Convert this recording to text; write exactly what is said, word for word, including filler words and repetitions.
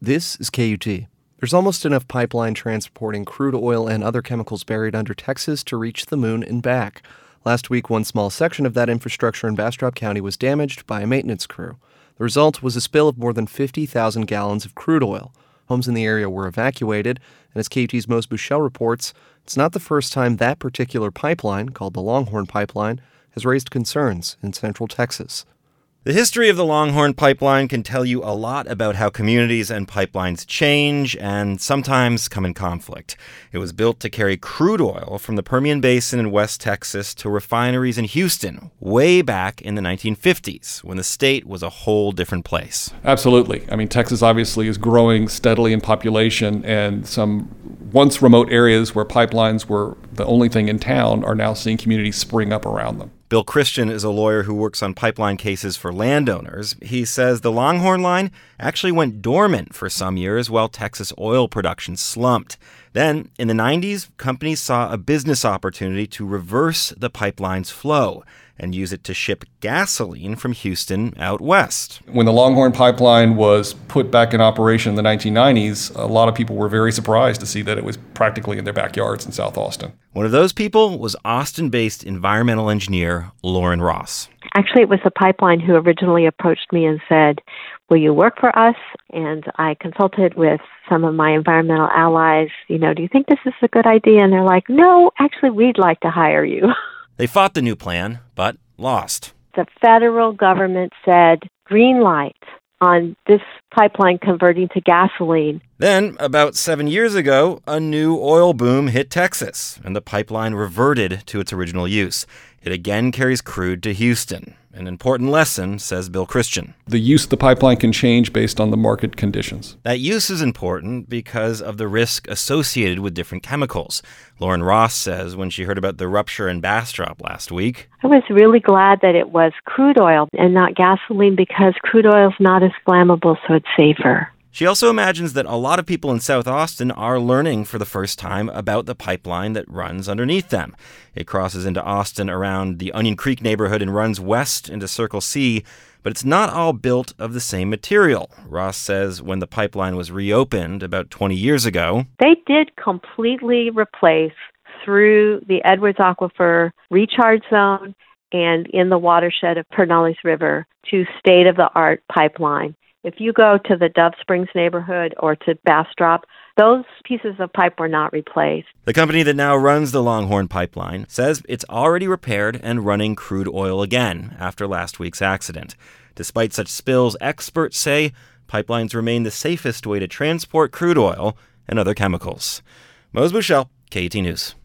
This is K U T. There's almost enough pipeline transporting crude oil and other chemicals buried under Texas to reach the moon and back. Last week, one small section of that infrastructure in Bastrop County was damaged by a maintenance crew. The result was a spill of more than fifty thousand gallons of crude oil. Homes in the area were evacuated, and as K U T's Mose Buchel reports, it's not the first time that particular pipeline, called the Longhorn Pipeline, has raised concerns in central Texas. The history of the Longhorn Pipeline can tell you a lot about how communities and pipelines change and sometimes come in conflict. It was built to carry crude oil from the Permian Basin in West Texas to refineries in Houston way back in the nineteen fifties, when the state was a whole different place. Absolutely. I mean, Texas obviously is growing steadily in population, and some once remote areas where pipelines were the only thing in town are now seeing communities spring up around them. Bill Christian is a lawyer who works on pipeline cases for landowners. He says the Longhorn line actually went dormant for some years while Texas oil production slumped. Then, in the nineties, companies saw a business opportunity to reverse the pipeline's flow and use it to ship gasoline from Houston out west. When the Longhorn Pipeline was put back in operation in the nineteen nineties, a lot of people were very surprised to see that it was practically in their backyards in South Austin. One of those people was Austin-based environmental engineer Lauren Ross. Actually, it was the pipeline who originally approached me and said, "Will you work for us?" And I consulted with some of my environmental allies. You know, do you think this is a good idea? And they're like, "No, actually, we'd like to hire you." They fought the new plan, but lost. The federal government said, green light on this pipeline converting to gasoline. Then, about seven years ago, a new oil boom hit Texas, and the pipeline reverted to its original use. It again carries crude to Houston. An important lesson, says Bill Christian. The use of the pipeline can change based on the market conditions. That use is important because of the risk associated with different chemicals. Lauren Ross says when she heard about the rupture in Bastrop last week, I was really glad that it was crude oil and not gasoline because crude oil is not as flammable, so it's safer. She also imagines that a lot of people in South Austin are learning for the first time about the pipeline that runs underneath them. It crosses into Austin around the Onion Creek neighborhood and runs west into Circle C, but it's not all built of the same material. Ross says when the pipeline was reopened about twenty years ago, they did completely replace through the Edwards Aquifer recharge zone and in the watershed of Pedernales River to state-of-the-art pipeline. If you go to the Dove Springs neighborhood or to Bastrop, those pieces of pipe were not replaced. The company that now runs the Longhorn Pipeline says it's already repaired and running crude oil again after last week's accident. Despite such spills, experts say pipelines remain the safest way to transport crude oil and other chemicals. Mose Buchel, K U T News.